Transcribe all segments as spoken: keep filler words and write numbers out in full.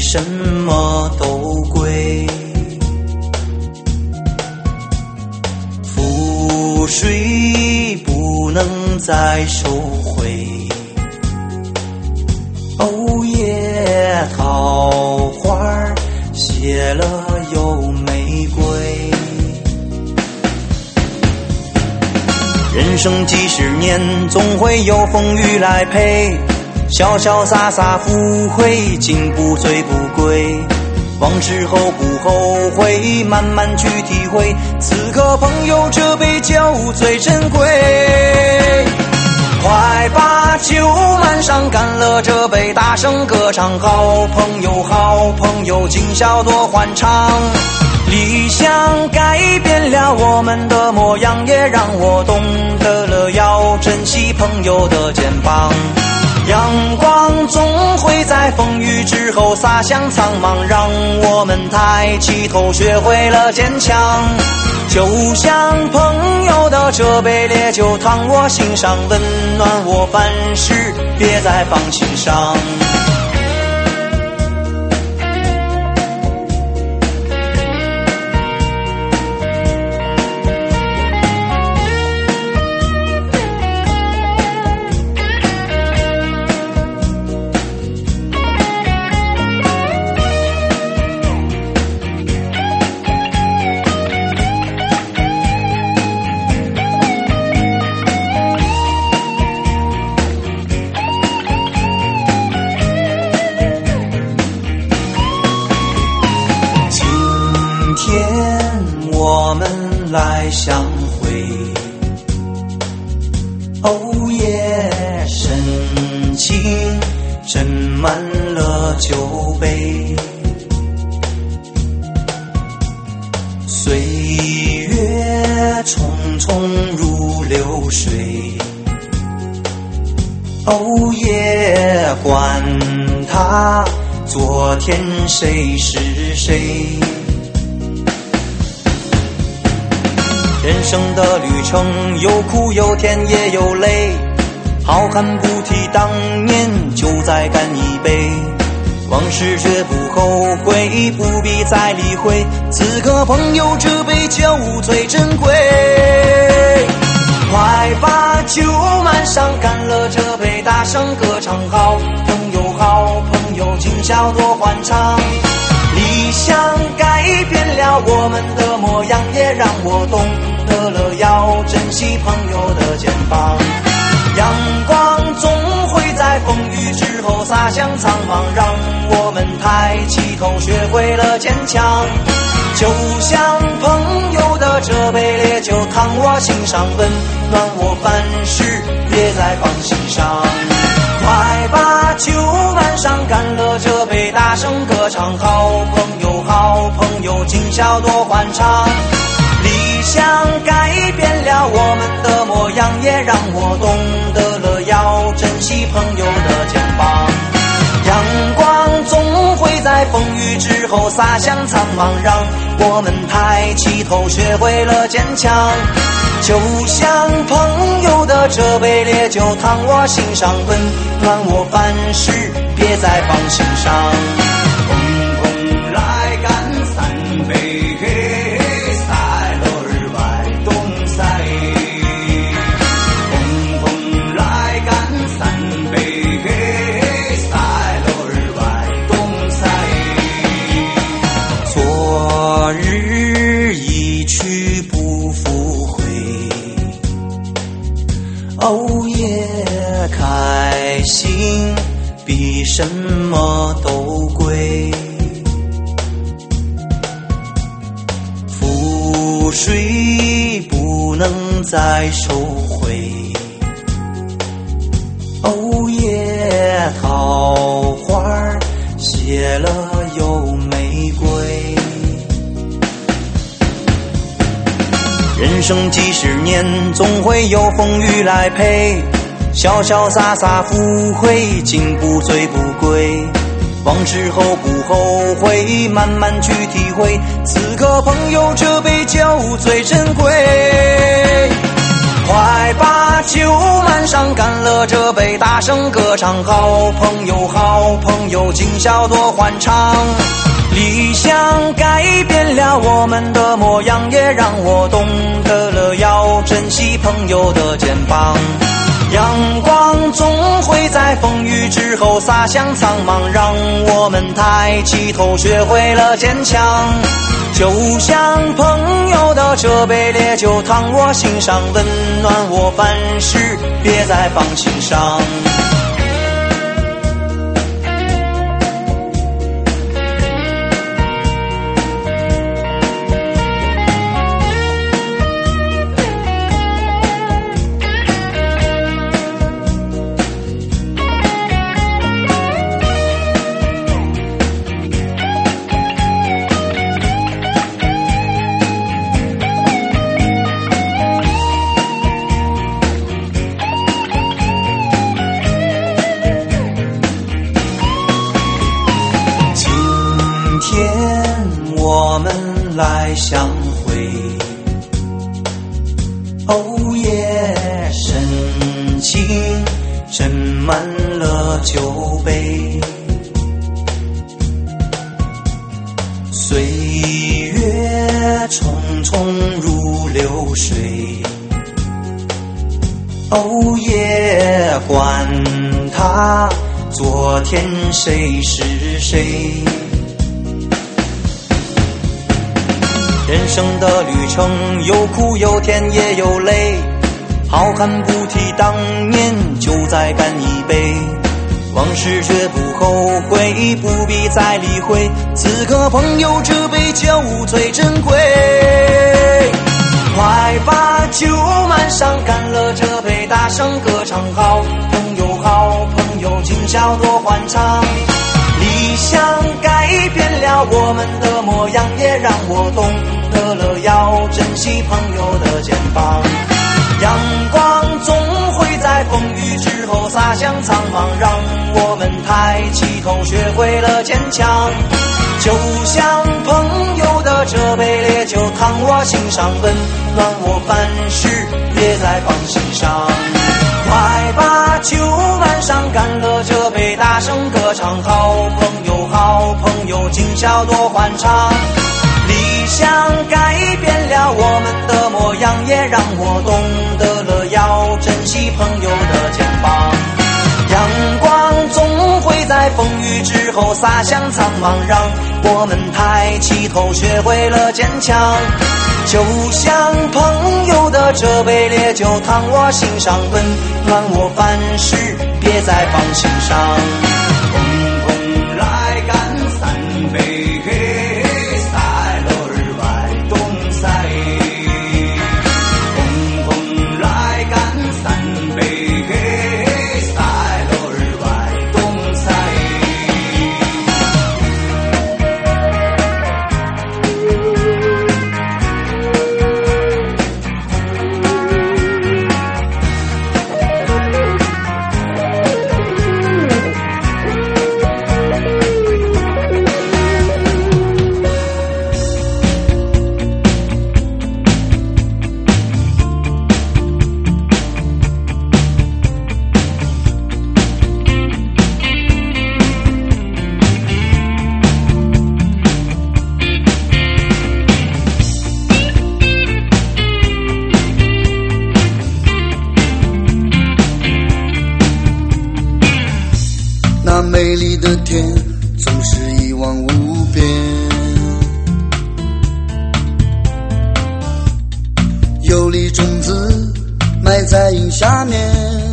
什么都贵。覆水不能再收回，哦耶，桃花谢了又玫瑰。人生几十年，总会有风雨来陪，潇潇洒洒不悔，进步最不贵。往之后不后悔，慢慢去体会，此刻朋友这杯酒最珍贵。快把酒满上，干了这杯，大声歌唱，好朋友好朋友，今宵多欢畅。理想改变了我们的模样，也让我懂得了要珍惜朋友的肩膀。阳光总会在风雨之后洒向苍茫，让我们抬起头学会了坚强。就像朋友的这杯烈酒，烫我心上，温暖我凡事，别再放心上。我们来相会，哦耶，深情斟满了酒杯，岁月匆匆如流水，哦耶，管他昨天谁是谁。人生的旅程有苦有甜也有泪，好汉不提当年，就再干一杯。往事绝不后悔，不必再理会，此刻朋友这杯酒最珍贵。快把酒满上，干了这杯，大声歌唱，好朋友好朋友，今宵多欢畅。理想改变了我们的模样，也让我懂得了要珍惜朋友的肩膀。阳光总会在风雨之后洒向苍茫，让我们抬起头学会了坚强。就像朋友的这杯烈酒，烫我心上，温暖我凡事，别再放心上。快把酒满上，干了这杯，大声歌唱，好朋友好朋友，今宵多欢畅。理想改变了我们的模样，也让我懂得了要珍惜朋友的肩膀。阳光总会在风雨之后洒向苍茫，让我们抬起头学会了坚强。就像朋友的这杯烈酒，烫我心上，温暖我凡事，别再放心上。共同来干三杯，塞了日外东塞。共同来干三杯，塞了日外东塞。昨日一去不复回，哦耶，开心比什么都贵。覆水不能再收回，哦耶，桃花谢了又玫瑰。人生几十年，总会有风雨来陪，潇潇洒洒不悔，进步最不贵。往之后不后悔，慢慢去体会，此刻朋友这杯酒最珍贵。 快把酒满上，干了这杯，大声歌唱。好朋友，好朋友，今宵多欢畅。理想改变了我们的模样，也让我懂得了要珍惜朋友的肩膀。阳光总会在风雨之后洒向苍茫，让我们抬起头，学会了坚强。就像朋友的这杯烈酒，烫我心上，温暖我凡事，别再放心上。我们来相会，哦耶，深情斟满了酒杯，岁月匆匆如流水，哦耶，管他昨天谁是谁。人生的旅程有苦有甜也有泪，好汉不提当年，就再干一杯。往事绝不后悔，不必再理会，此刻朋友这杯酒最珍贵。快把酒满上，干了这杯，大声歌唱。好朋友，好朋友，今宵多欢畅。理想改变了我们的模样，也让我懂得了要珍惜朋友的肩膀。阳光总会在风雨之后洒向苍茫，让我们抬起头，学会了坚强。就像朋友的这杯烈酒，烫我心上，温暖我凡事，别再放心上。快把酒满上，干了这杯，大声歌唱。好朋友，好朋友，今宵多欢畅。理想改变了我们的模样，也让我懂得了要珍惜朋友的肩膀。阳光总会在风雨之后洒向苍茫，让我们抬起头，学会了坚强。就像朋友的这杯烈酒，烫我心上，温暖我凡事，别再放心上。共同来干三杯，塞了儿外东塞。共同来干三杯，塞了儿外东塞。 那美丽的天总是一望无边，有粒种子埋在荫下面，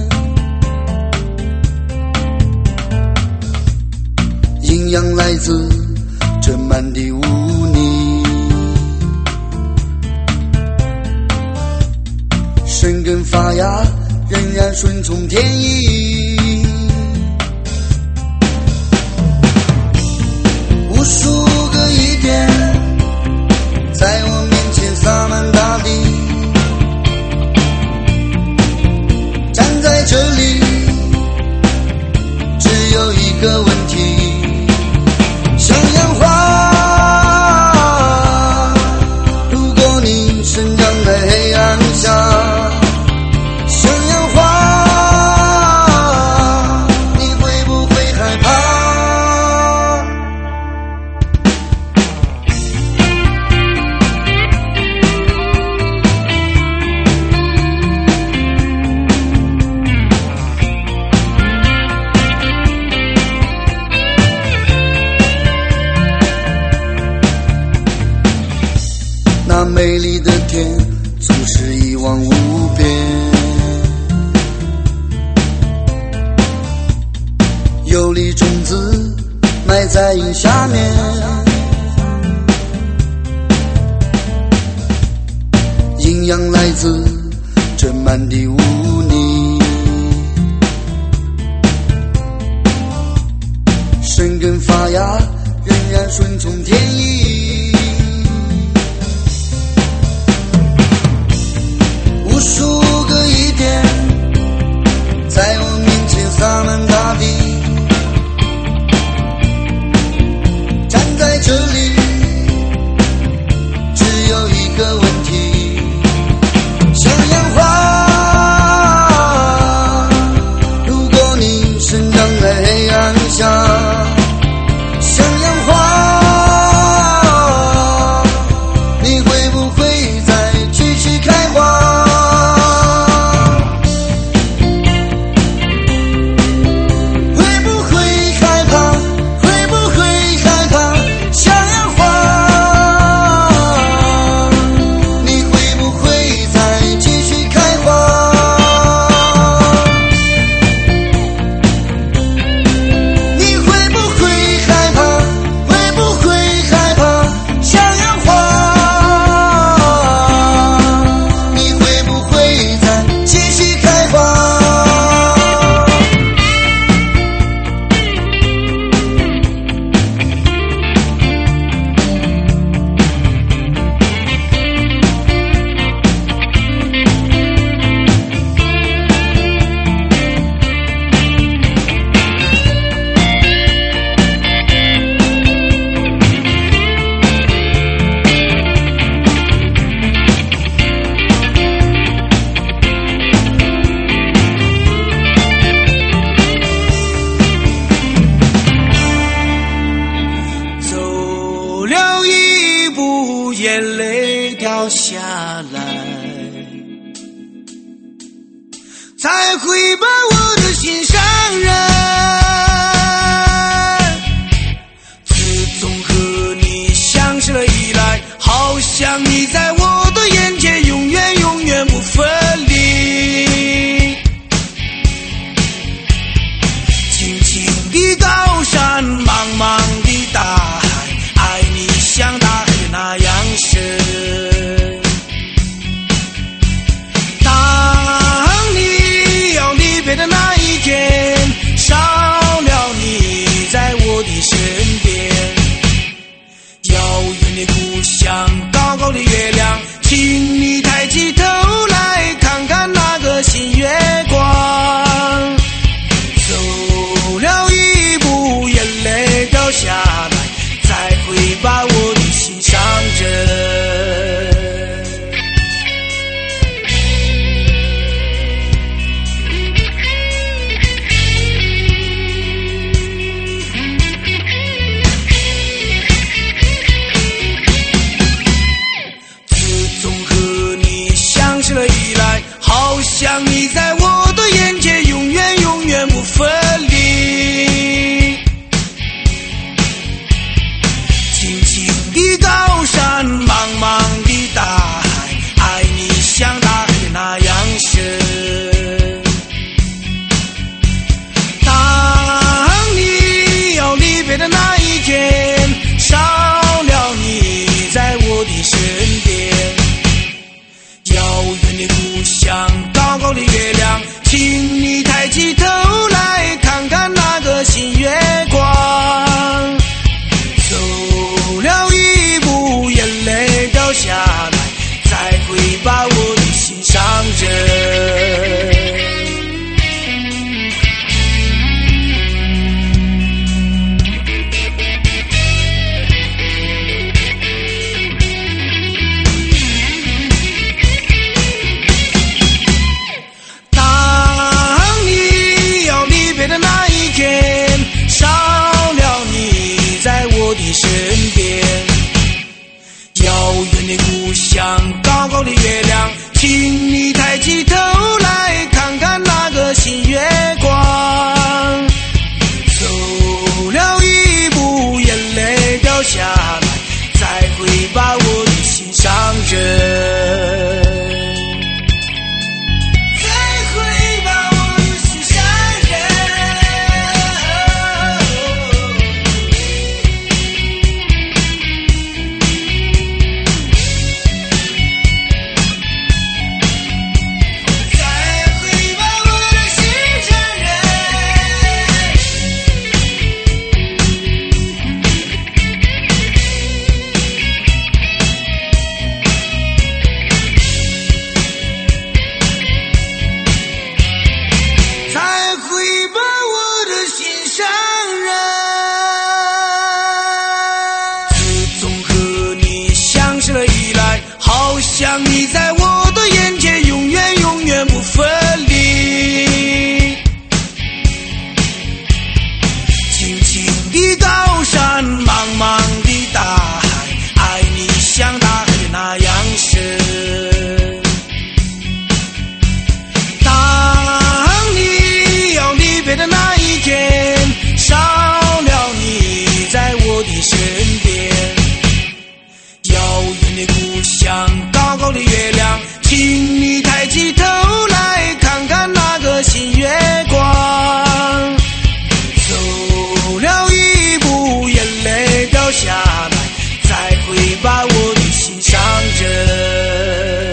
营养来自这满地污泥，生根发芽仍然顺从天意。无数个一天在我面前洒满大地，站在这里只有一个问题，像样花，如果你生长在黑暗下， 美丽的天总是一望无边。有粒种子埋在云下面，营养来自这满地污泥。生根发芽，仍然顺从天意。无数个疑点在我面前撒满大地。站在这里，只有一个问题：向阳花，如果你生长在黑暗下，向阳花，你会不会再继续开花？会不会害怕？会不会害怕？向阳花，你会不会再继续开花？你会不会害怕？会不会害怕？向阳花，你会不会再继续开花？ 走了一步，眼泪掉下来，才会把我的心上人。自从和你相识了以来，好像你在我的眼前永远永远不分离。青青的高山，茫茫的大海，爱你像大海那样深。当你要离别的那一天，少了你在我的身边。遥远的故乡，高高的月亮，请你抬起头来看看那个新月光。走了一步，眼泪掉下来，才会把我的心上人。自从和你相识了以来，好像你在我上人。 想你在我的眼前，永远永远不分离。青青的高山，茫茫的大海，爱你像大海的那样深。当你要离别的那一天，少了你在我的身边，遥远的故乡，高高的月亮，请你抬起头来看看那个新月光。走了一步，眼泪掉下来，再会把我的心上人。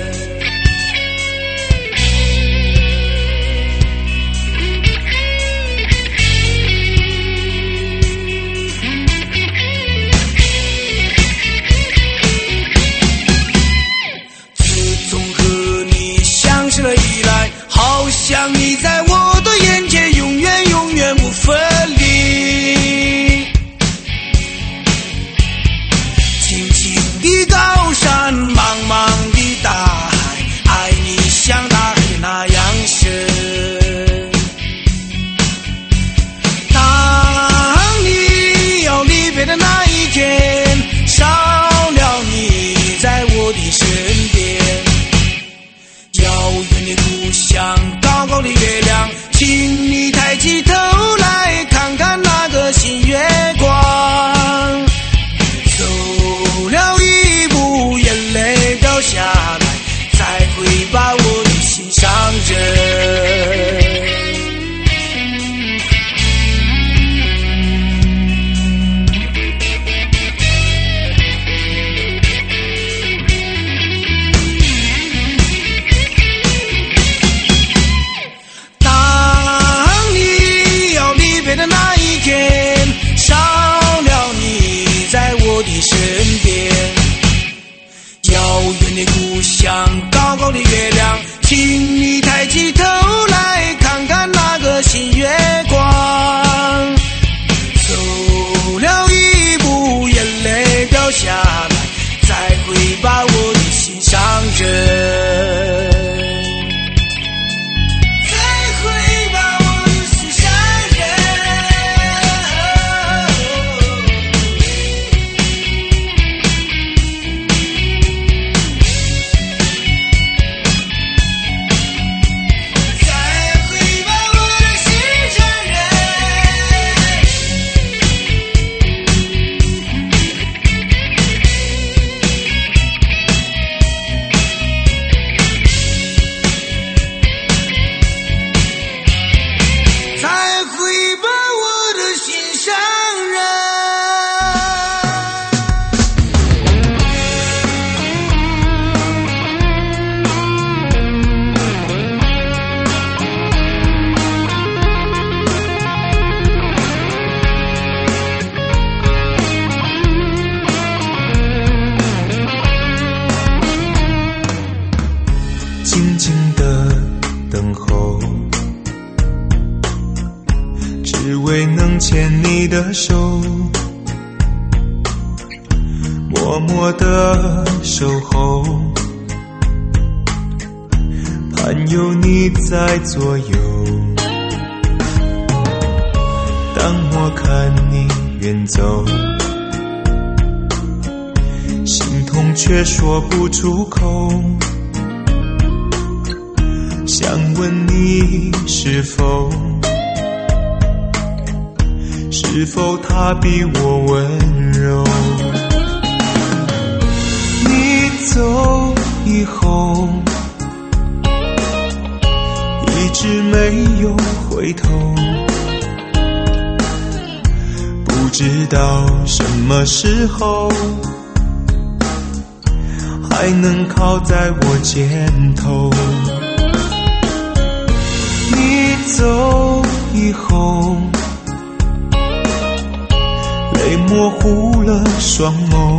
好像你在我的眼前，永远永远不分离。青青的高山，茫茫的大海，爱你像大海的那样深。当你要离别的那一天，少了你在我的身边，遥远的故乡，高高的月亮，请你抬起头来看看那个新月光。走了一步，眼泪掉下来，再会把我的心上人。少了你在我的身边，遥远的故乡，高高的月亮，请你抬起头来看看那个新月光。走了一步，眼泪掉下来，再会把我的心上人。 静静的等候，只为能牵你的手，默默的守候，盼有你在左右。当我看你远走，心痛却说不出口，想问你是否是否他比我温柔。你回头，不知道什么时候还能靠在我肩头。你走以后，泪模糊了双眸，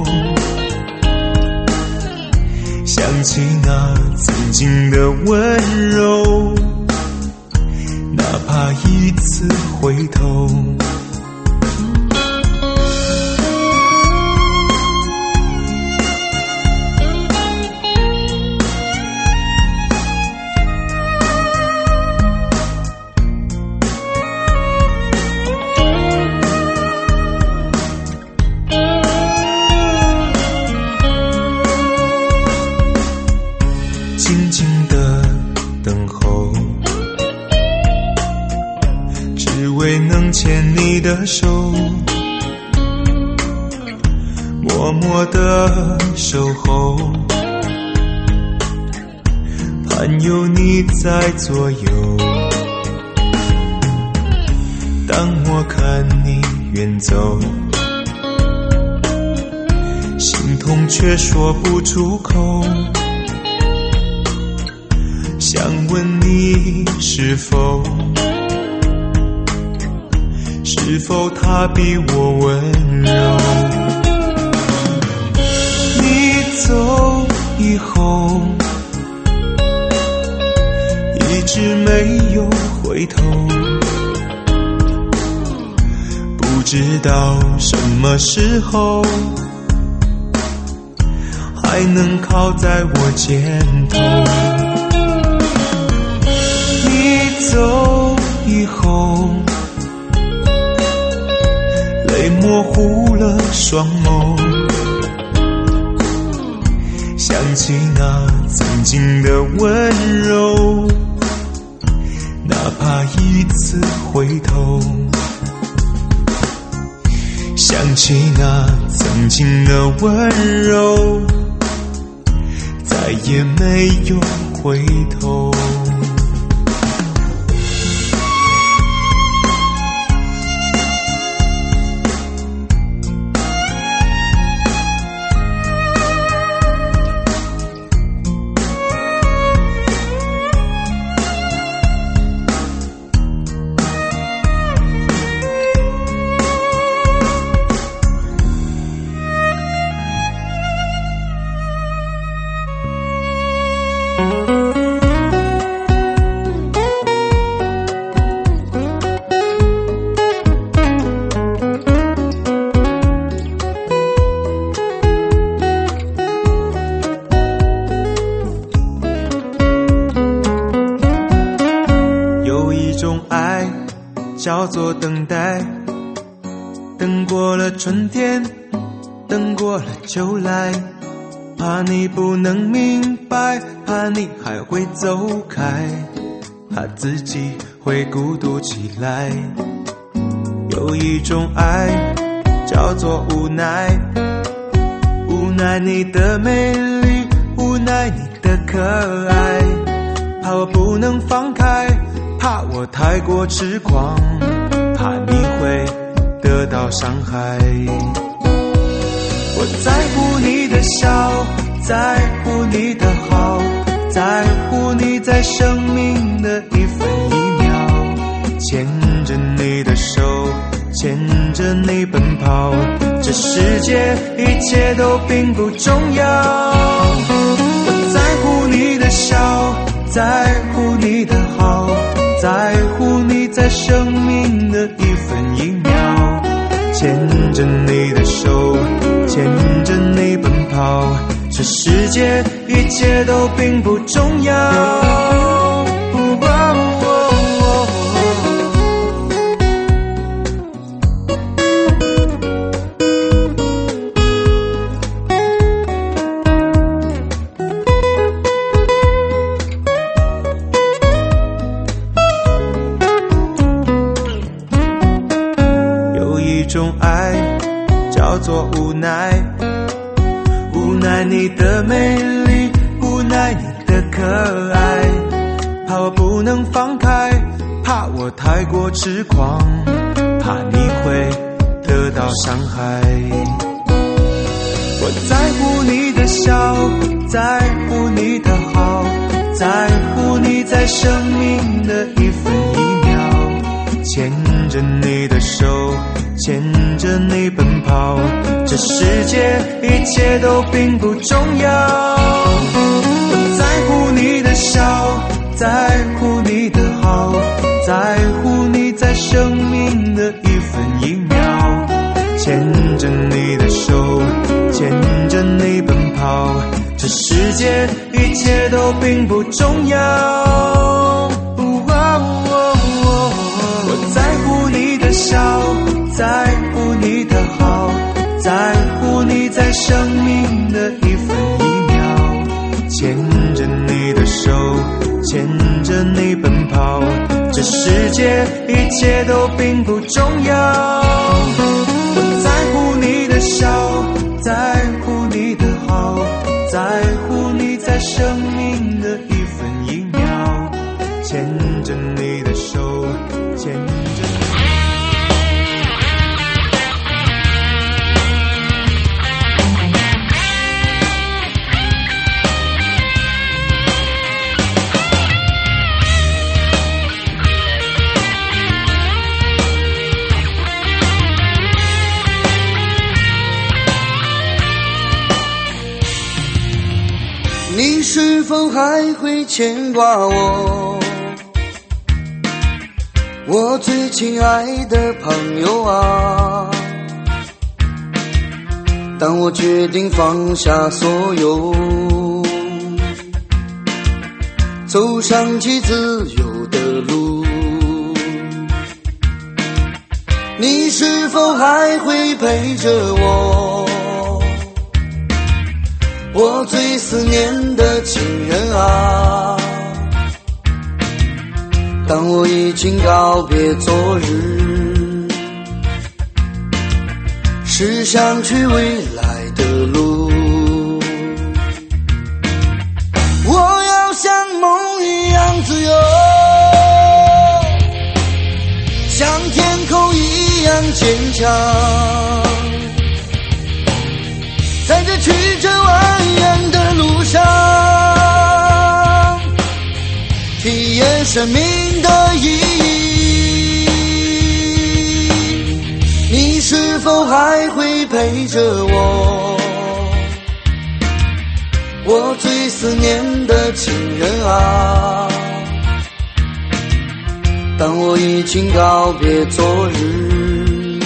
想起那曾经的温柔，哪怕一次回头。静静的等候，只为能牵你的手，默默的守候，盼有你在左右。当我看你远走，心痛却说不出口，想问你是否是否他比我温柔。你走以后，一直没有回头，不知道什么时候还能靠在我肩头。你走以后，泪模糊了双眸，想起那曾经的温柔，哪怕一次回头。想起那曾经的温柔，再也没有回头。叫做等待，等过了春天，等过了秋来，怕你不能明白，怕你还会走开，怕自己会孤独起来。有一种爱叫做无奈，无奈你的美丽，无奈你的可爱，怕我不能放开，怕我太过痴狂，怕你会得到伤害。我在乎你的笑，在乎你的好，在乎你在生命的一分一秒，牵着你的手，牵着你奔跑，这世界一切都并不重要。我在乎你的笑，在乎你的好，在乎你在生命的一分一秒，牵着你的手，牵着你奔跑，这世界一切都并不重要。一种爱叫做无奈，无奈你的美丽，无奈你的可爱，怕我不能放开，怕我太过痴狂，怕你会得到伤害。我在乎你的笑，在乎你的好，在乎你在生命的一分一秒，牵着你的手，牵着你奔跑，这世界一切都并不重要。我在乎你的笑，在乎你的好，在乎你在生命的一分一秒，牵着你的手，牵着你奔跑，这世界一切都并不重要。我在乎你的笑，在乎你的好，在乎你在生命的一分一秒，牵着你的手，牵着你奔跑，这世界一切都并不重要。我在乎你的笑，在乎你的好，在乎你在生命的一分一秒，牵着你的手，牵着你。 你是否还会牵挂我，我最亲爱的朋友啊？当我决定放下所有，走上起自由的路，你是否还会陪着我，我最思念的情人啊？当我已经告别昨日，驶向去未来的路，我要像梦一样自由，像天空一样坚强，在这曲折蜿蜒的路上，体验生命的意义。你是否还会陪着我，我最思念的情人啊？当我已经告别昨日，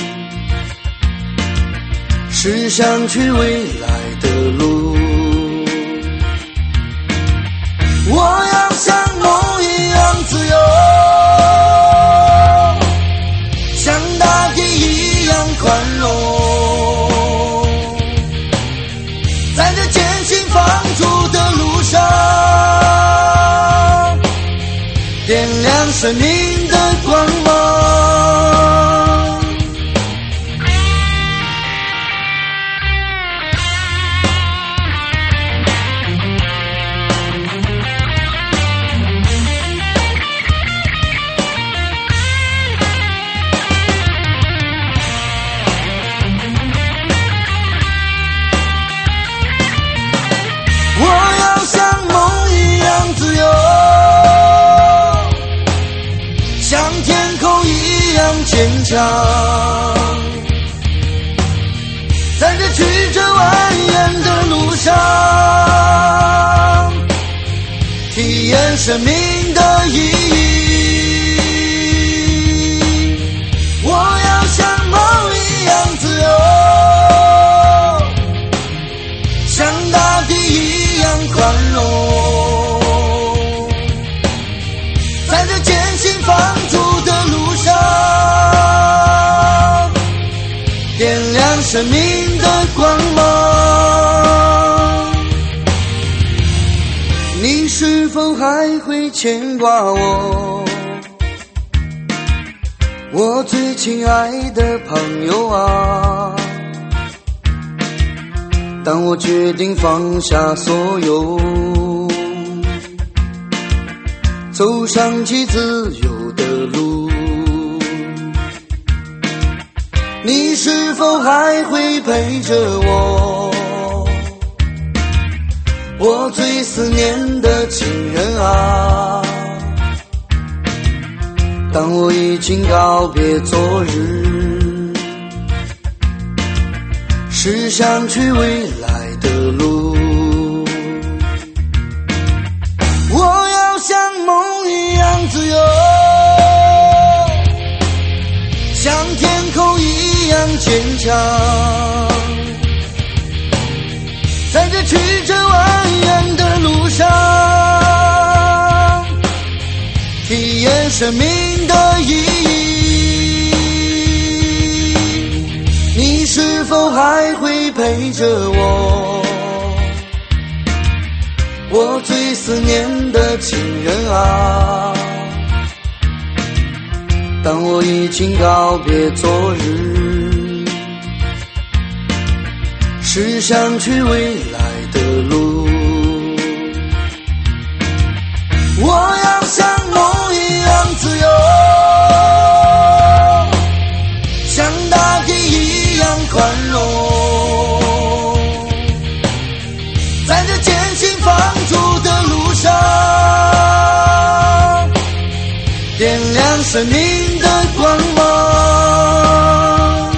驶向去未来的路，我要像梦一样自由，像大地一样宽容，在这艰辛放逐的路上，点亮生命的光芒。坚强，在这曲折蜿蜒的路上，体验生命的意义。我要像梦一样自由，像大地一样宽容，在这艰辛放逐的路上，点亮生命的光芒。你是否还会牵挂我，我最亲爱的朋友啊？当我决定放下所有， 走上起自由的路，你是否还会陪着我？我最思念的情人啊，当我已经告别昨日，是想去未来的路。我要像梦一样自由，像天空一样坚强，在这曲折蜿蜒的路上，体验生命的意义。你是否还会陪着我？我最思念的情人啊，当我已经告别昨日，是想去未来的路。我要像梦一样自由，像大地一样宽容，在这艰辛放逐的路上，点亮生命的光芒。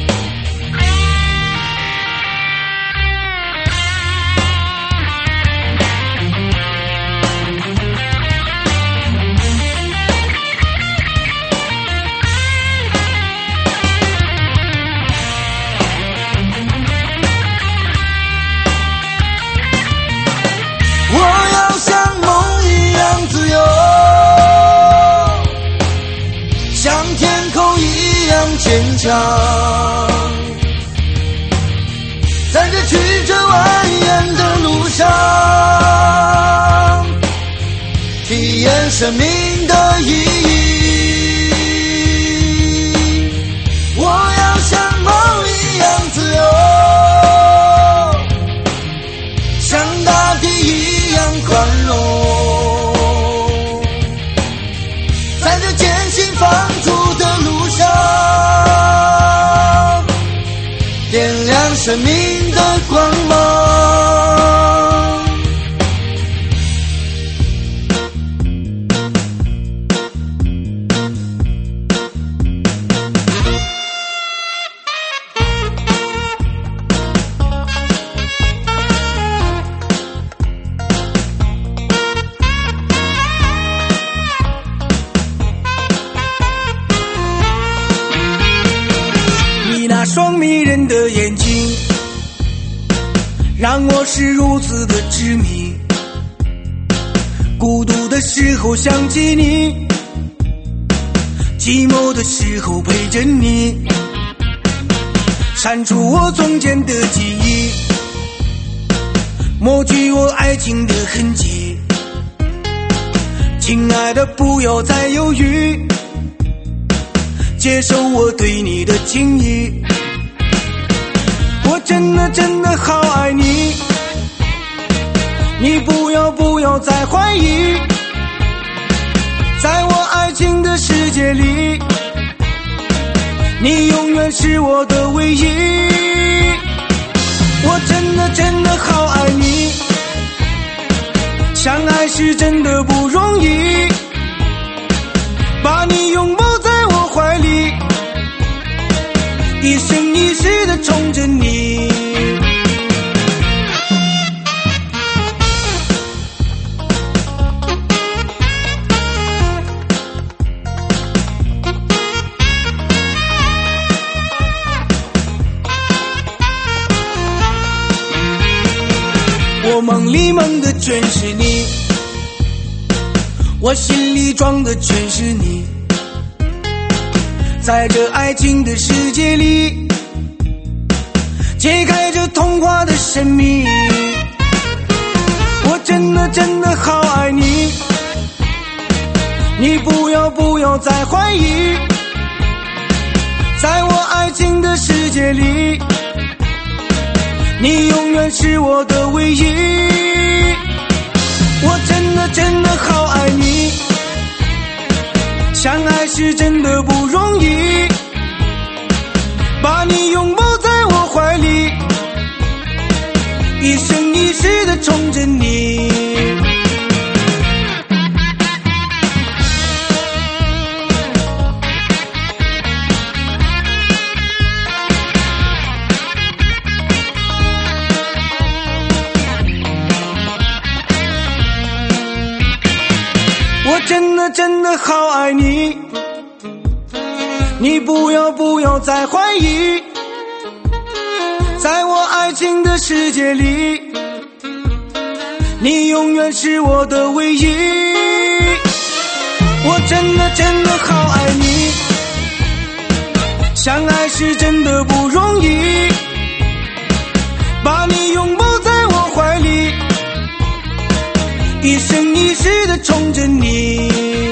我要像梦一样自由，像天空一样坚强，在这曲折蜿蜒的路上，体验生命的意义。我要像梦一样自由，像大地一样宽容，在这艰辛放逐的路上，点亮生命的光芒。 你那双迷人的眼睛，让我是如此的痴迷。孤独的时候想起你，寂寞的时候陪着你，删除我从前的记忆，抹去我爱情的痕迹。亲爱的，不要再犹豫，接受我对你的情谊。我真的真的好爱你，你不要不要再怀疑，在我爱情的世界里，你永远是我的唯一。我真的真的好爱你，相爱是真的不容易，把你拥抱在我怀里，一生一世的宠着你。我梦里梦的全是你，我心里装的全是你，在这爱情的世界里，揭开这童话的神秘。我真的真的好爱你，你不要不要再怀疑，在我爱情的世界里，你永远是我的唯一。我真的真的好爱你， 相爱是真的不容易，把你拥抱在我怀里，一生一世的宠着你。我真的真的好爱你，你不要不要再怀疑，在我爱情的世界里，你永远是我的唯一。我真的真的好爱你，相爱是真的不容易，把你拥抱在我怀里，一生一世的宠着你。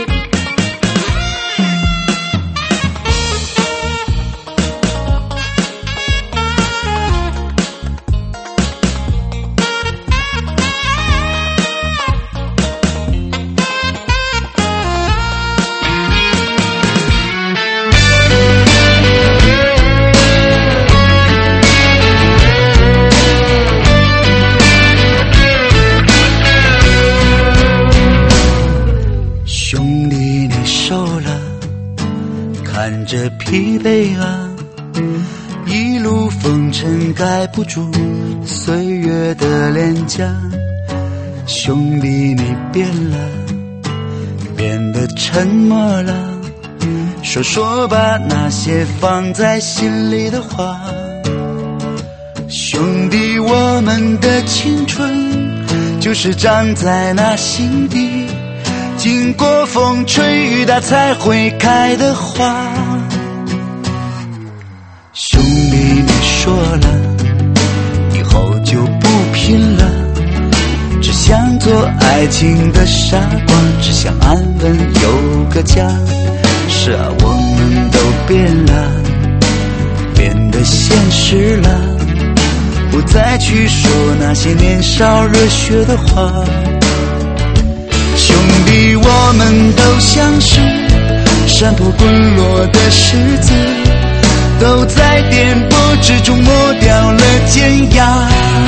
看着疲惫啊，一路风尘盖不住岁月的脸颊。兄弟你变了，变得沉默了，说说吧那些放在心里的话。兄弟我们的青春就是长在那心底，经过风吹雨打才会开的花。兄弟你说了，以后就不拼了，只想做爱情的傻瓜，只想安稳有个家。是啊，我们都变了，变得现实了，不再去说那些年少热血的话。兄弟我们都像是山坡滚落的石子，都在颠簸之中磨掉了尖牙。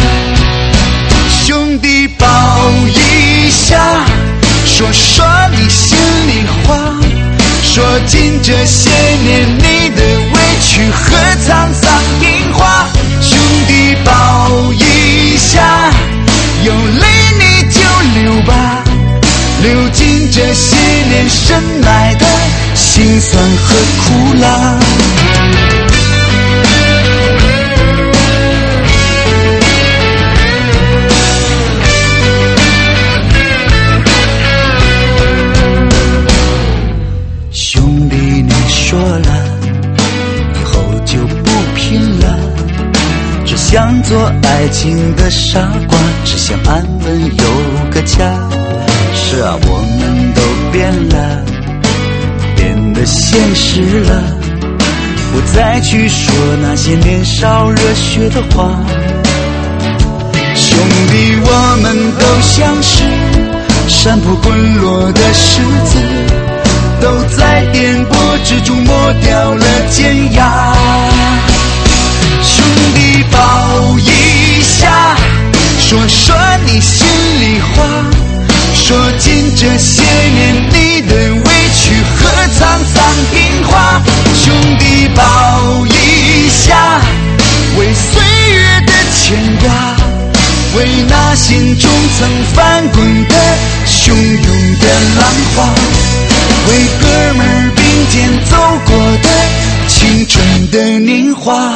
兄弟抱一下，说说你心里话，说尽这些年你的委屈和沧桑变化。兄弟抱一下，有泪你就流吧，流尽这些年深埋的辛酸和苦辣。兄弟你说了，以后就不拼了，只想做爱情的傻瓜，只想安稳有个家。是啊，我们都变了，变得现实了，不再去说那些年少热血的话。兄弟我们都像是山坡滚落的石子，都在颠簸之中磨掉了尖牙。兄弟抱一下，说说你心里话，说尽这些年你的委屈和沧桑变化。兄弟抱一下，为岁月的牵挂，为那心中曾翻滚的汹涌的浪花，为哥们儿并肩走过的青春的年华。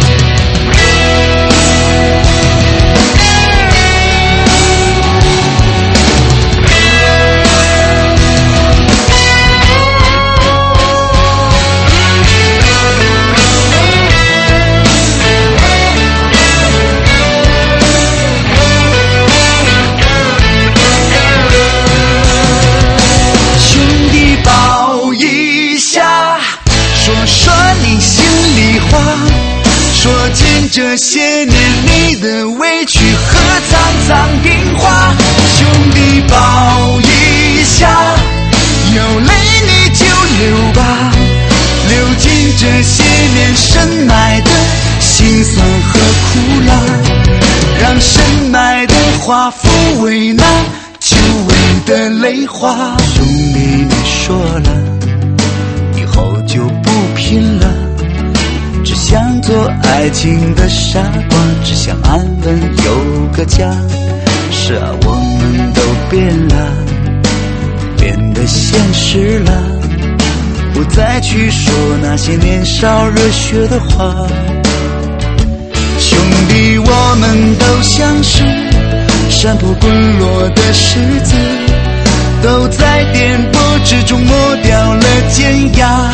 说尽这些年你的委屈和沧桑变化。兄弟抱一下，有泪你就流吧，流尽这些年深埋的辛酸和苦辣，让深埋的花抚慰那久违的泪花。兄弟，你说了以后就不拼了，只想做爱情的傻瓜，只想安稳有个家。是啊，我们都变了，变得现实了，不再去说那些年少热血的话。兄弟，我们都像是山坡滚落的石子，都在颠簸之中磨掉了尖牙。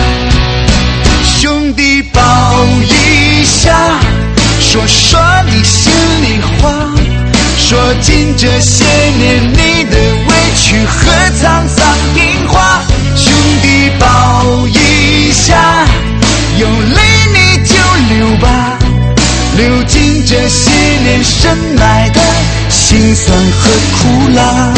兄弟，抱一下，说说你心里话，说尽这些年你的委屈和沧桑变化。兄弟，抱一下，有泪你就流吧，流尽这些年深埋的辛酸和苦辣。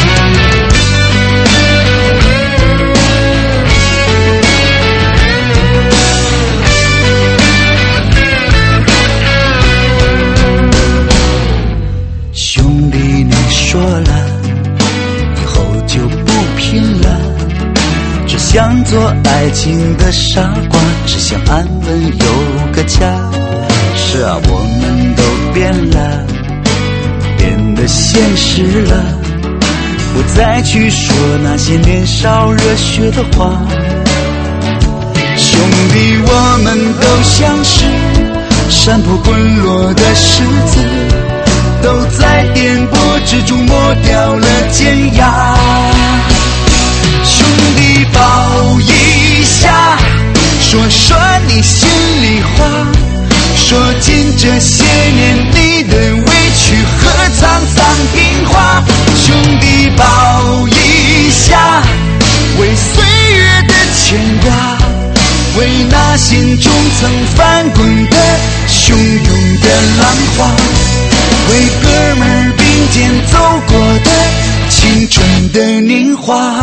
兄弟，你说了以后就不拼了，只想做爱情的傻瓜，只想安稳有个家。是啊，我们都变了，变得现实了，不再去说那些年少热血的话。兄弟，我们都像是山坡滚落的石子，都在颠簸之中磨掉了尖牙。兄弟，抱一下，说说你心里话，说尽这些年你的委屈和沧桑变化。兄弟，抱一下，为岁月的牵挂，为那心中曾翻滚的汹涌的浪花，为哥们儿并肩走过的青春的年华。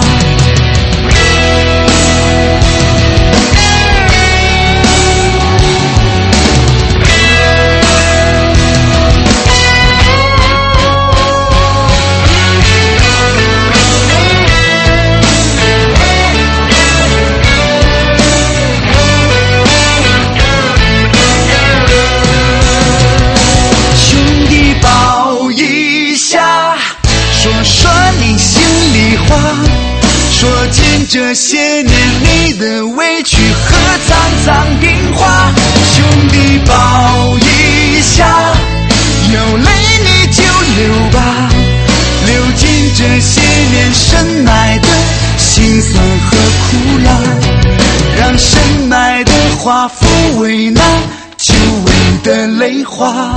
说尽这些年你的委屈和沧桑变化。兄弟，抱一下，有泪你就流吧，流尽这些年深埋的辛酸和苦辣，让深埋的花抚慰那久违的泪花。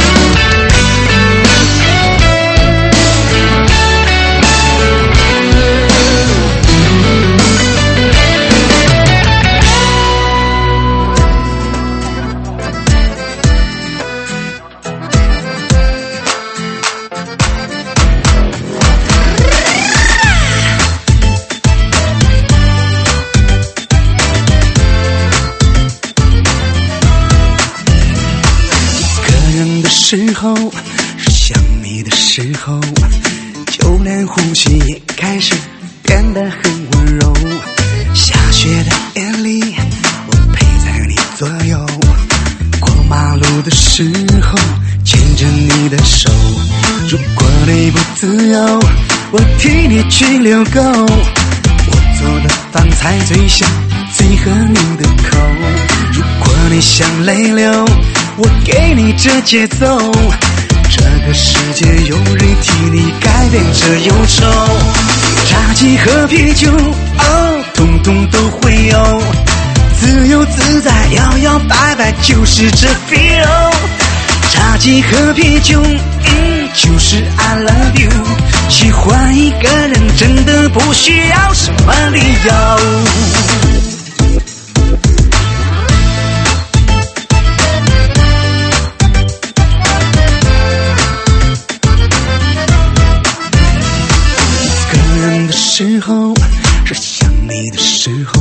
时候是想你的时候，就连呼吸也开始变得很温柔。下雪的夜里，我陪在你左右，过马路的时候牵着你的手。如果你不自由，我替你去遛狗，我做的饭菜最香最合你的口。如果你想泪流，我给你这节奏，这个世界有人替你改变这忧愁。炸鸡和啤酒，哦，统统都会有，自由自在摇摇摆摆就是这 feel。 炸鸡和啤酒，嗯，就是 I love you。 喜欢一个人真的不需要什么理由。时候是想你的时候，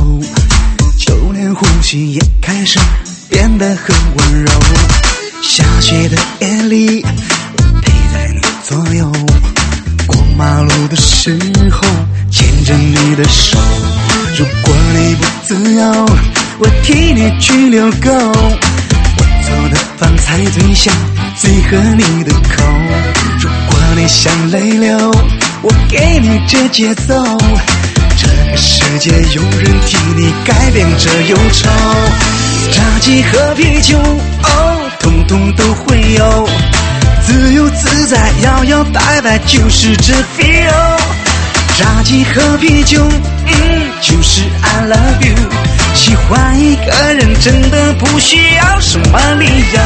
气也开始变得很温柔。下雪的夜里，我陪在你左右，过马路的时候牵着你的手。如果你不自由，我替你去遛狗。我做的饭菜最香，最合你的口。如果你想泪流，我给你这节奏。这个世界有人替你改变这忧愁。炸鸡和啤酒，哦，统统都会有。自由自在，摇摇摆摆，就是这 feel。炸鸡和啤酒，嗯，就是 I love you。喜欢一个人真的不需要什么理由。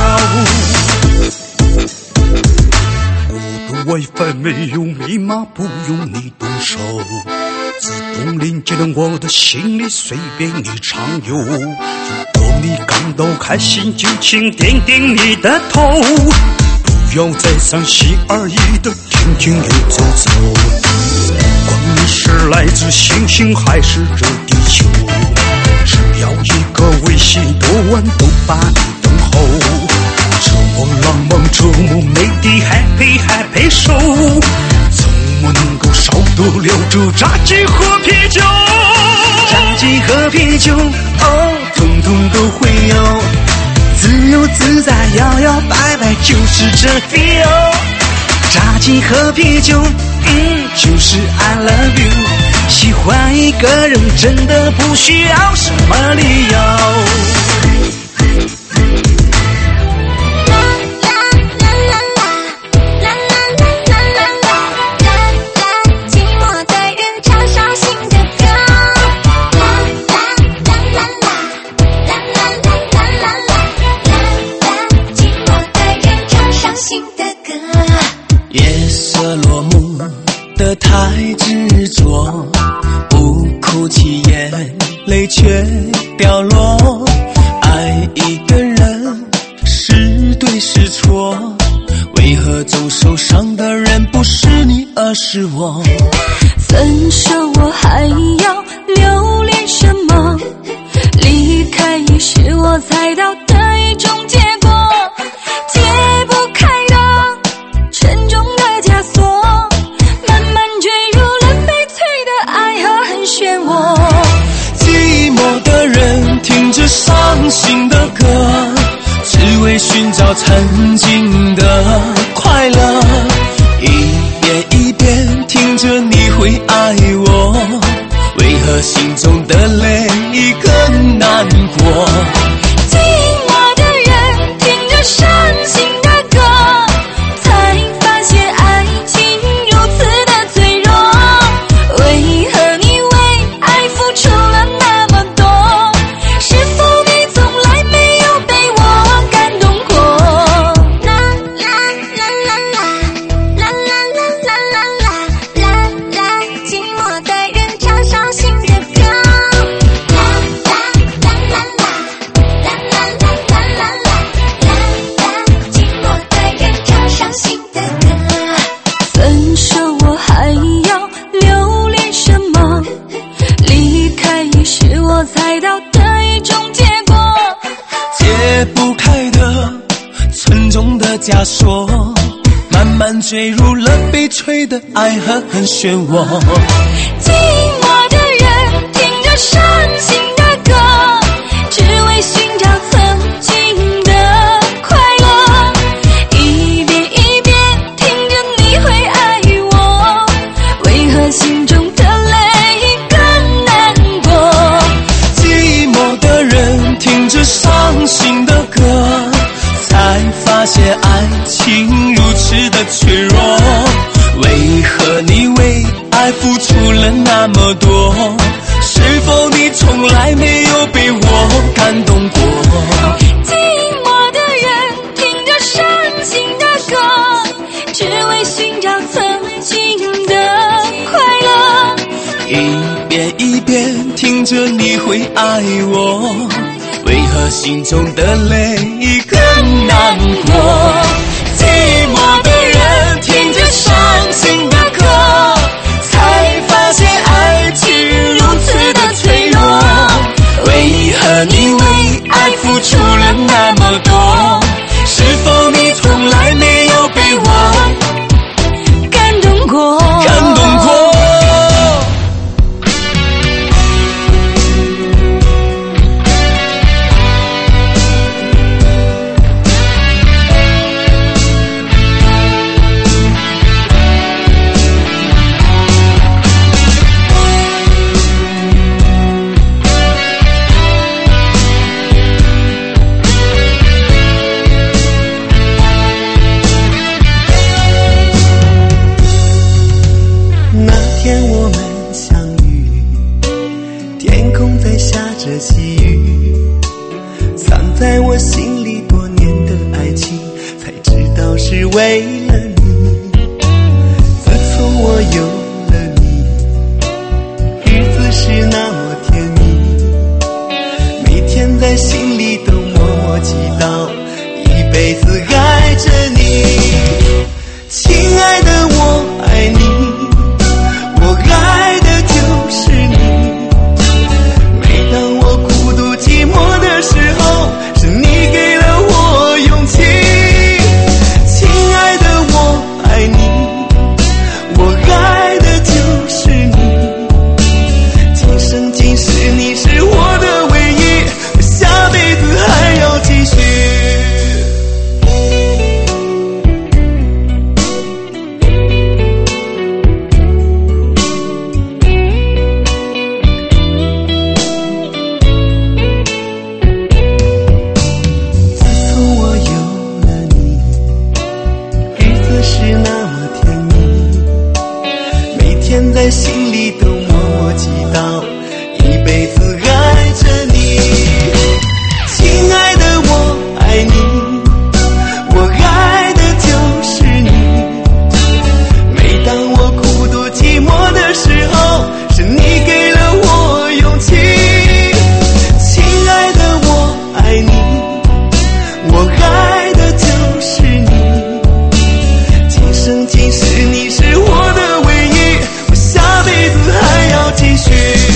我的 WiFi 没有密码，不用你动手，自动连接了我的心里，随便你畅游。如果你感到开心，就请点点你的头，不要再三心二意的天天又走走。不管你是来自星星还是这地球，只要一个微信多晚都把你等候。这么浪漫，这么美的 Happy Happy Show， 怎么能够少得了这炸鸡和啤酒？ 炸鸡和啤酒，哦，统统都会有。自由自在，摇摇摆摆，就是这 feel。炸鸡和啤酒，嗯，就是 I love you。喜欢一个人真的不需要什么理由。 太执着，不哭泣，眼泪却掉落。爱一个人是对是错，为何总受伤的人不是你而是我？ 分手我还要留恋什么？离开已是我猜到的一种结果，解不开的沉重的枷锁，慢慢坠入了悲催的爱和恨漩涡。 寂寞的人听着伤心的歌，只为寻找曾经的快乐，一遍一遍听着你会爱我，为何心中的泪更难过？ 寂寞的人听着伤心的歌，才发现爱情如此的脆弱，为何你为爱付出了那么多？是否你从来没有被我感动过？啦啦啦啦啦啦啦啦啦啦啦啦，寂寞的人唱伤心的歌，啦啦啦啦啦啦啦啦啦啦啦，寂寞的人唱伤心的歌。分手我还要留恋什么？离开已是我猜到的一种结果， 解不开的沉重的枷锁，慢慢坠入了悲催的爱和恨漩涡。 寂寞的人听着伤心的歌，只为寻找曾经的快乐，一遍一遍听着你会爱我，为何心中的泪更难过？ 寂寞的人听着伤心的歌，才发现爱情如此的脆弱，为何你为爱付出了那么多？是否你从来没有被我感动过？ 寂寞的人听着伤心的歌，只为寻找曾经的快乐， 一遍一遍听着你会爱我，为何心中的泪更难过？寂寞的人听着伤心的歌，才发现爱情如此的脆弱，为何你为我有了你，日子是那么甜蜜，每天在心里都默默祈祷，一辈子爱着你。亲爱的，我爱你，我爱的就是你。每当我孤独寂寞的时候，是你给了我勇气。亲爱的，我爱你，我爱的就是你。今生今世你是我的唯一，我下辈子还要继续。在心里都默默祈祷，一辈子爱着你。亲爱的，我爱你，我爱的就是你。每当我孤独寂寞的时候，是你给了我勇气。亲爱的，我爱你，我爱的就是你。今生今世你是我的唯一，下辈子还要继续。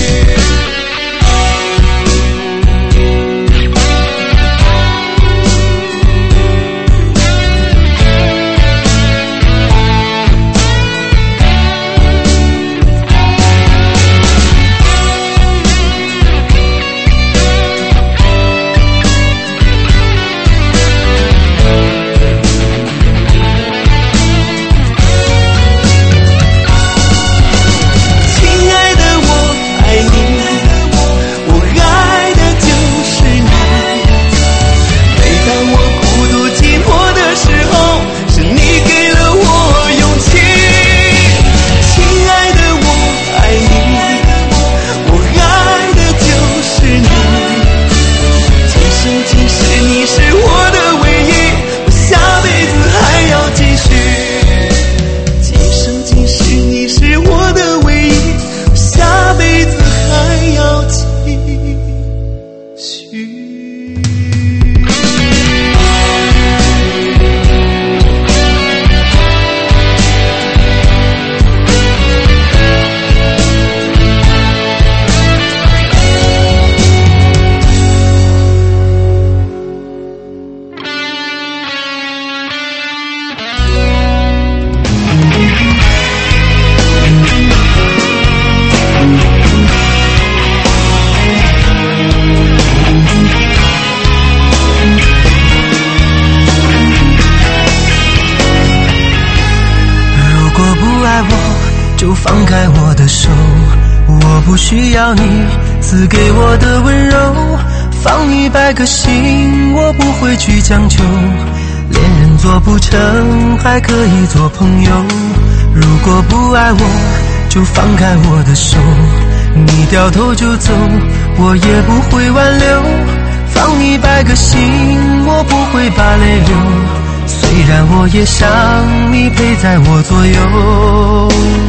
就放开我的手，我不需要你赐给我的温柔，放一百个心，我不会去强求，恋人做不成，还可以做朋友。如果不爱我，就放开我的手，你掉头就走，我也不会挽留，放一百个心，我不会把泪流，虽然我也想你陪在我左右。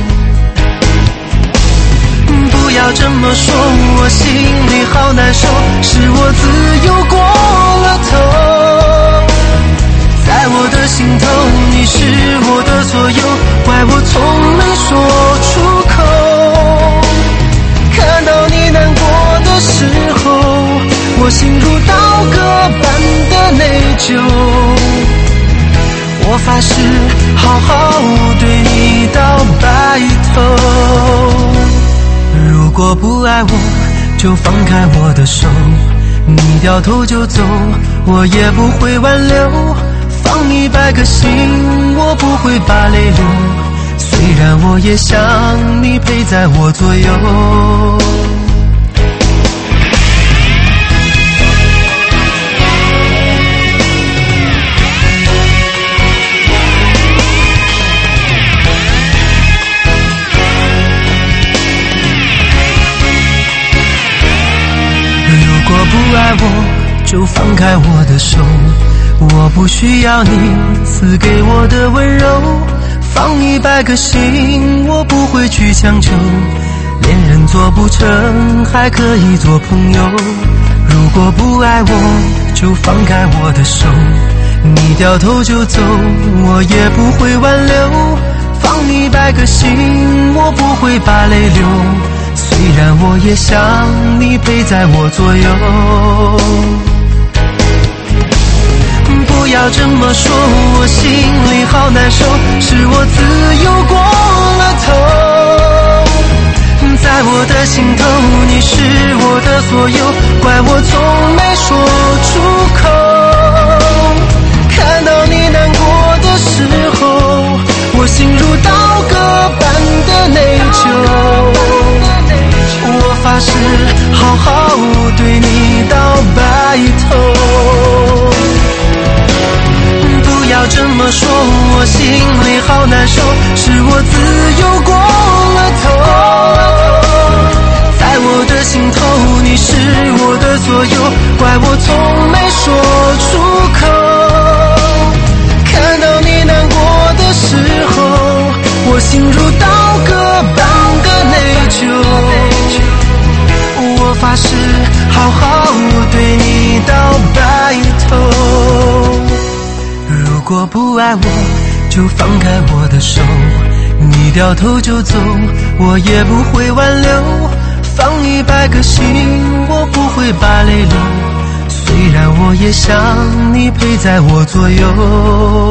不要这么说，我心里好难受，是我自由过了头，在我的心头你是我的所有，怪我从没说出口，看到你难过的时候，我心如刀割般的内疚，我发誓好好对你到白头。如果不爱我，就放开我的手，你掉头就走，我也不会挽留，放一百个心，我不会把泪流，虽然我也想你陪在我左右。如果不爱我，就放开我的手，我不需要你赐给我的温柔，放一一百个心，我不会去强求，恋人做不成，还可以做朋友。如果不爱我，就放开我的手，你掉头就走，我也不会挽留。放一百个心，我不会把泪流，虽然我也想你陪在我左右。不要这么说，我心里好难受，是我自由过了头。在我的心头，你是我的所有，怪我从没说出口。看到你难过的时候，我心如刀割般的内疚。我发誓好好对你到白头。不要这么说，我心里好难受，是我自由过了头。在我的心头，你是我的所有，怪我从没说出口。看到你难过的时候，我心如刀割般的内疚。我发誓好好对你到白头。如果不爱我，就放开我的手，你掉头就走，我也不会挽留。放一百个心，我不会把泪流，虽然我也想你陪在我左右。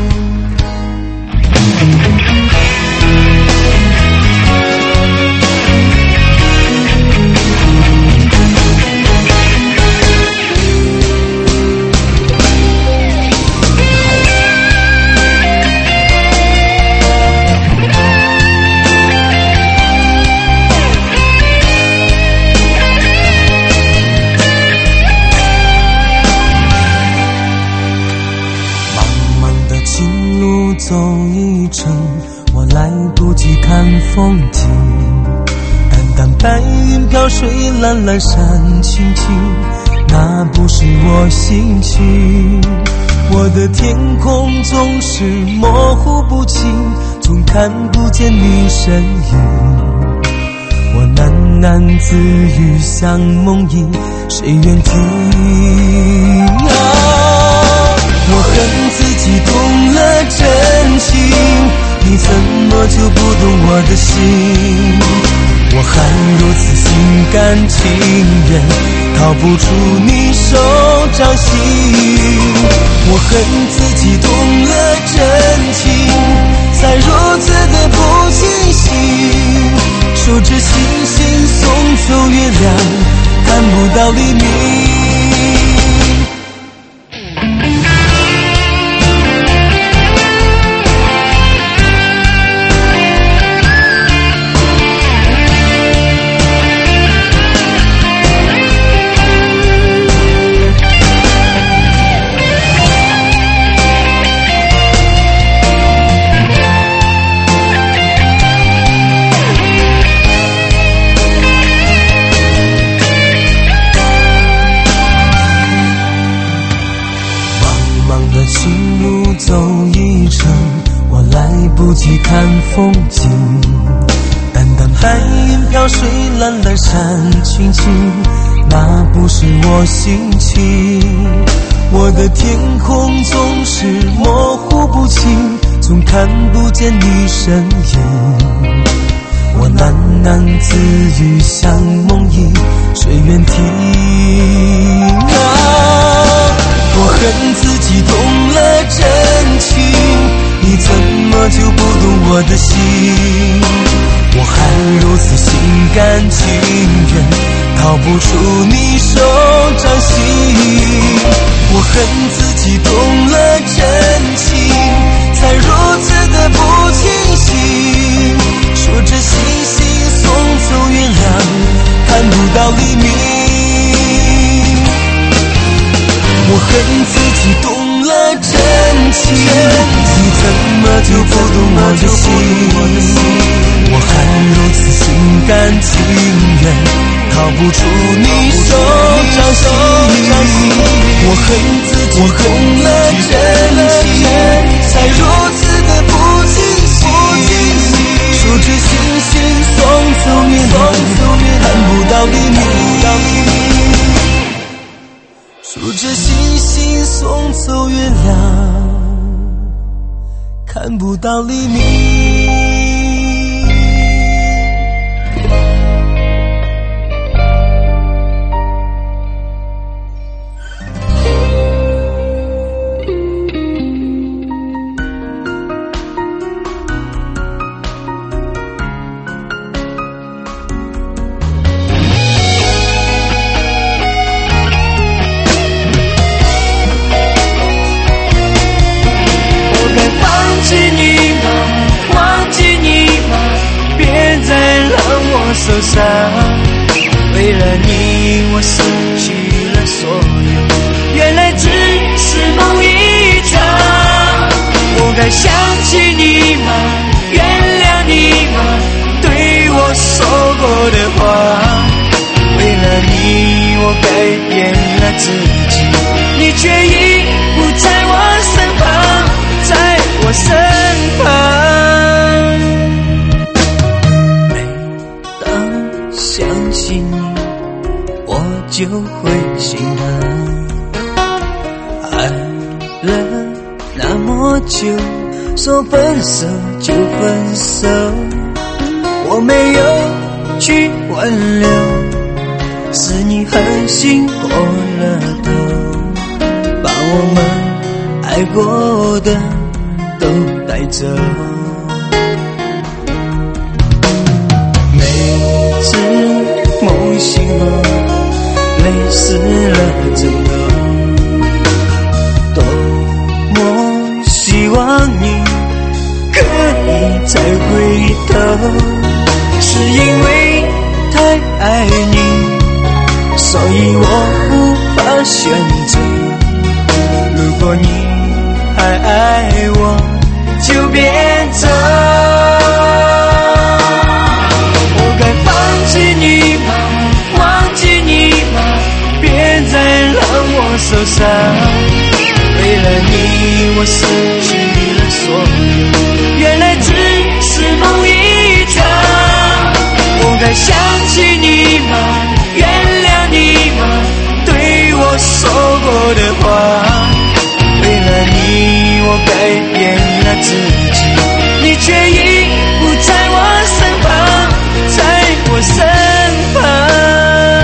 走一程，我来不及看风景，淡淡白云飘水，蓝蓝山青青，那不是我心情。我的天空总是模糊不清，总看不见你身影。我喃喃自语像梦呓，谁愿听啊？我恨自己懂了真情，你怎么就不懂我的心？我还如此心甘情愿，逃不出你手掌心。我恨自己懂了真情，才如此的不清醒。守着星星送走月亮，看不到黎明。看风景，淡淡白云飘水，蓝蓝山青青，那不是我心情。我的天空总是模糊不清，总看不见你身影。我喃喃自语像梦呓，谁愿听啊？我恨自己懂了真情，你怎么就不懂我的心？我还如此心甘情愿，逃不出你手掌心。我恨自己懂了真情，才如此的不清醒。说着星星送走月亮，看不到黎明。我恨自己懂了真情，你怎么就不懂我的心？我还如此心甘情愿，逃不出你手掌心。我恨自己懂了真情，才如此的不清醒。 艘月亮，看不到黎明。受伤，为了你我失去了所有，原来只是梦一场。我该想起你吗？原谅你吗？对我说过的话，为了你我改变了自己，你却已不在我身旁，在我身旁。想起你，我就会心疼。爱了那么久，说分手就分手，我没有去挽留，是你狠心过了头，把我们爱过的都带走。梦醒后，泪湿了枕头，多么希望你可以再回头，是因为太爱你，所以我无法选择。如果你还爱我，就别走。我该放弃你吗？忘记你吗？别再让我受伤。为了你，我失去了所有，原来只是梦一场。我该想起你吗？原谅你吗？对我说过的话，为了你，我改变了自己，你却已不在我身旁，在我身旁。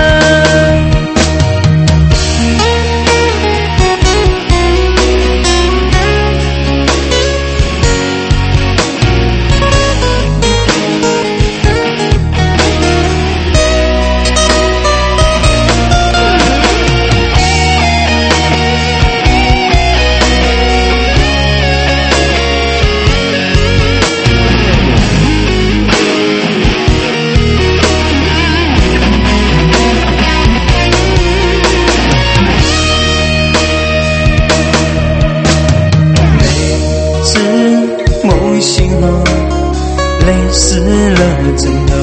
泪湿了枕头，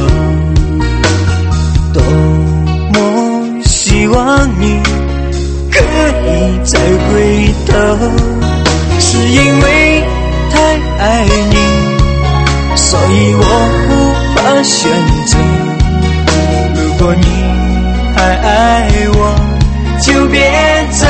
多么希望你可以再回头，是因为太爱你，所以我无法选择。如果你还爱我，就别走。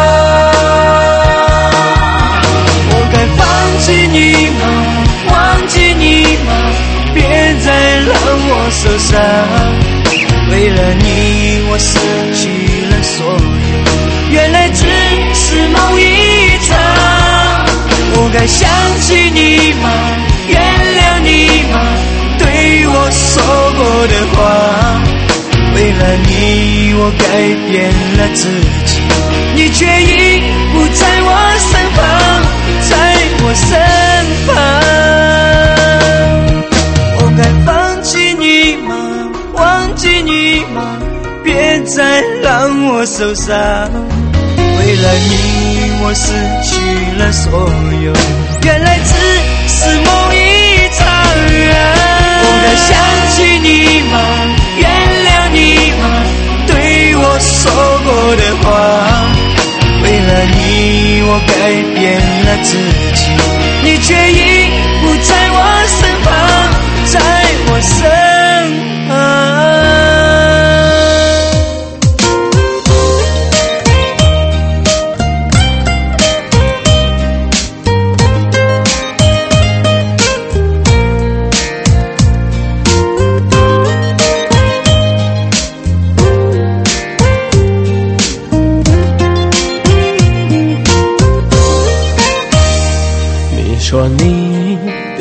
我该放弃你吗？忘记你吗？别再让我受伤。为了你，我失去了所有，原来只是梦一场。我该想起你吗？原谅你吗？对我说过的话，为了你，我改变了自己，你却已不在我身旁，在我身旁。我该放弃你吗？忘记你吗？别再让我受伤。为了你，我失去了所有，原来只是梦一场啊。我该想起你吗？原谅你吗？对我说过的话，为了你，我改变了自己，你却已不在我身旁，在我身旁。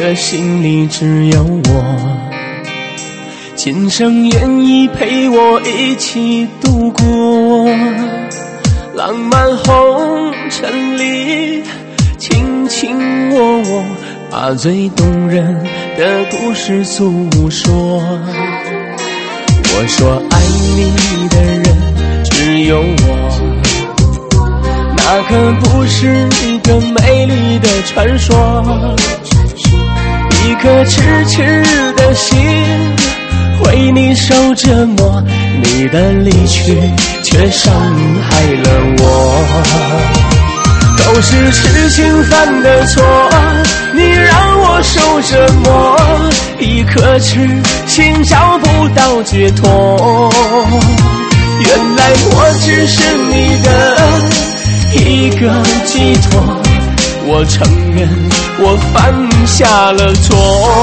的心里只有我，今生愿意陪我一起度过。浪漫红尘里卿卿我我，把最动人的故事诉说。我说爱你的人只有我，那可不是一个美丽的传说。一颗痴痴的心为你受折磨，你的离去却伤害了我。都是痴情犯的错，你让我受折磨，一颗痴心找不到解脱。原来我只是你的一个寄托，我承认我犯下了错。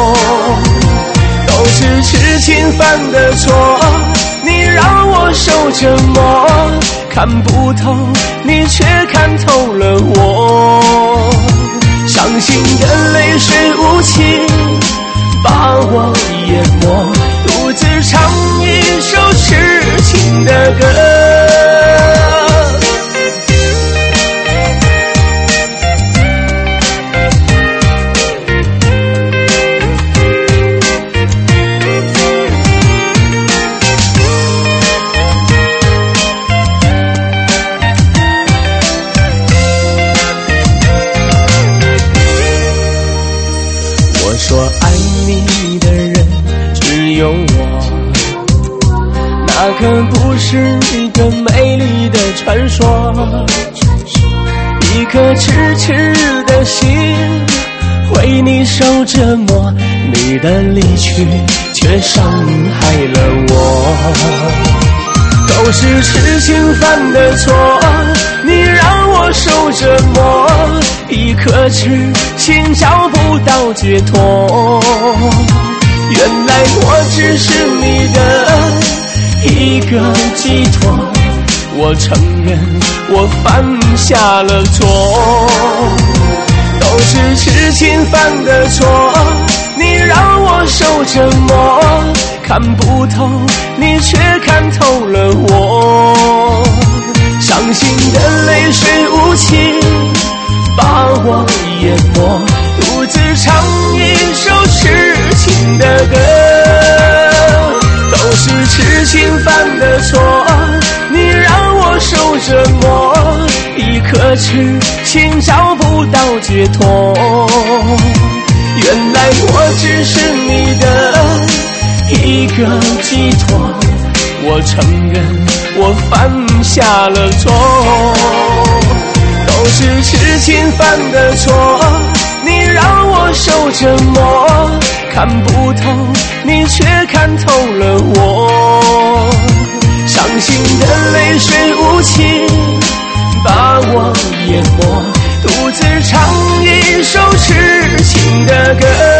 都是痴情犯的错，你让我受折磨，看不透你却看透了我。伤心的泪水无情把我淹没，独自唱一首痴情的歌。说爱你的人只有我，那可不是一个美丽的传说。一颗痴痴的心为你受折磨，你的离去却伤害了我。都是痴情犯的错，你让我受折磨，一颗痴心找不到解脱。原来我只是你的一个寄托，我承认我犯下了错。都是痴情犯的错，你让我受折磨，看不透你却看透了我。伤心的泪水无情把我淹没，独自唱一首痴情的歌。都是痴情犯的错，你让我受折磨，一颗痴心找不到解脱。原来我只是你的一个寄托，我承认我犯下了错。都是痴情犯的错，你让我受折磨，看不透你却看透了我。伤心的泪水无情把我淹没，独自唱一首痴情的歌。